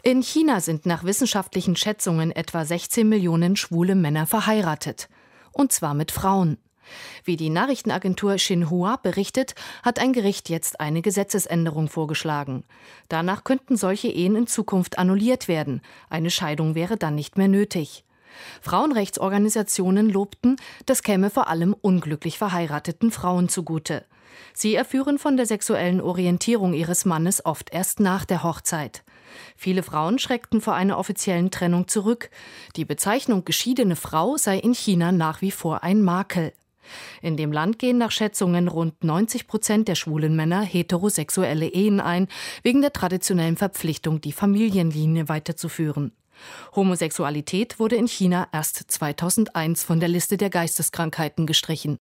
In China sind nach wissenschaftlichen Schätzungen etwa 16 Millionen schwule Männer verheiratet. Und zwar mit Frauen. Wie die Nachrichtenagentur Xinhua berichtet, hat ein Gericht jetzt eine Gesetzesänderung vorgeschlagen. Danach könnten solche Ehen in Zukunft annulliert werden. Eine Scheidung wäre dann nicht mehr nötig. Frauenrechtsorganisationen lobten, das käme vor allem unglücklich verheirateten Frauen zugute. Sie erführen von der sexuellen Orientierung ihres Mannes oft erst nach der Hochzeit. Viele Frauen schreckten vor einer offiziellen Trennung zurück. Die Bezeichnung geschiedene Frau sei in China nach wie vor ein Makel. In dem Land gehen nach Schätzungen rund 90% der schwulen Männer heterosexuelle Ehen ein, wegen der traditionellen Verpflichtung, die Familienlinie weiterzuführen. Homosexualität wurde in China erst 2001 von der Liste der Geisteskrankheiten gestrichen.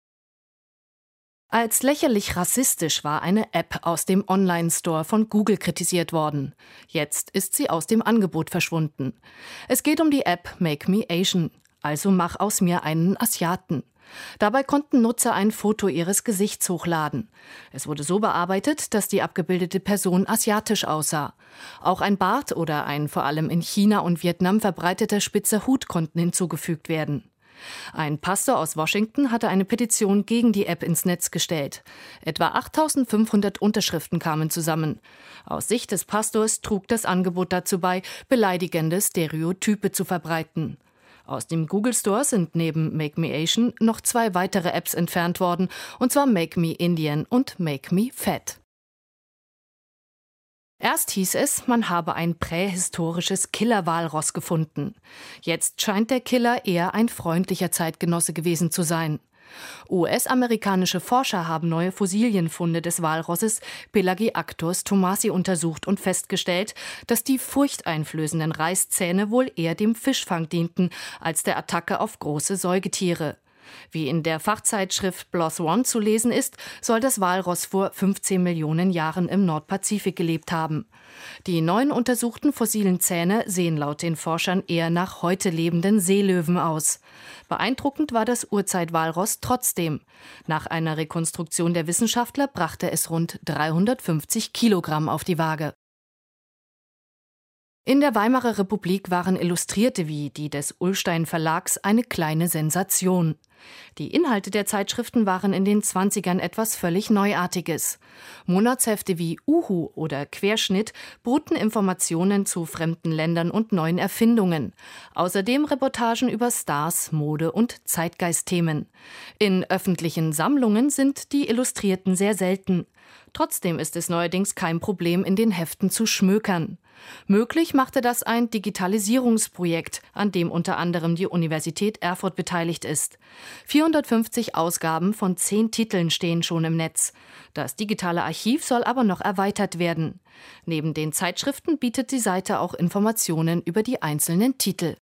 Als lächerlich rassistisch war eine App aus dem Online-Store von Google kritisiert worden. Jetzt ist sie aus dem Angebot verschwunden. Es geht um die App Make Me Asian, also mach aus mir einen Asiaten. Dabei konnten Nutzer ein Foto ihres Gesichts hochladen. Es wurde so bearbeitet, dass die abgebildete Person asiatisch aussah. Auch ein Bart oder ein vor allem in China und Vietnam verbreiteter spitzer Hut konnten hinzugefügt werden. Ein Pastor aus Washington hatte eine Petition gegen die App ins Netz gestellt. Etwa 8.500 Unterschriften kamen zusammen. Aus Sicht des Pastors trug das Angebot dazu bei, beleidigende Stereotype zu verbreiten. Aus dem Google Store sind neben Make Me Asian noch 2 weitere Apps entfernt worden, und zwar Make Me Indian und Make Me Fat. Erst hieß es, man habe ein prähistorisches Killerwalross gefunden. Jetzt scheint der Killer eher ein freundlicher Zeitgenosse gewesen zu sein. US-amerikanische Forscher haben neue Fossilienfunde des Walrosses Pelagiactos thomasi untersucht und festgestellt, dass die furchteinflößenden Reißzähne wohl eher dem Fischfang dienten als der Attacke auf große Säugetiere. Wie in der Fachzeitschrift PLOS ONE zu lesen ist, soll das Walross vor 15 Millionen Jahren im Nordpazifik gelebt haben. Die neuen untersuchten fossilen Zähne sehen laut den Forschern eher nach heute lebenden Seelöwen aus. Beeindruckend war das Urzeitwalross trotzdem. Nach einer Rekonstruktion der Wissenschaftler brachte es rund 350 Kilogramm auf die Waage. In der Weimarer Republik waren Illustrierte wie die des Ullstein Verlags eine kleine Sensation. Die Inhalte der Zeitschriften waren in den 20ern etwas völlig Neuartiges. Monatshefte wie Uhu oder Querschnitt boten Informationen zu fremden Ländern und neuen Erfindungen. Außerdem Reportagen über Stars, Mode und Zeitgeistthemen. In öffentlichen Sammlungen sind die Illustrierten sehr selten. Trotzdem ist es neuerdings kein Problem, in den Heften zu schmökern. Möglich machte das ein Digitalisierungsprojekt, an dem unter anderem die Universität Erfurt beteiligt ist. 450 Ausgaben von 10 Titeln stehen schon im Netz. Das digitale Archiv soll aber noch erweitert werden. Neben den Zeitschriften bietet die Seite auch Informationen über die einzelnen Titel.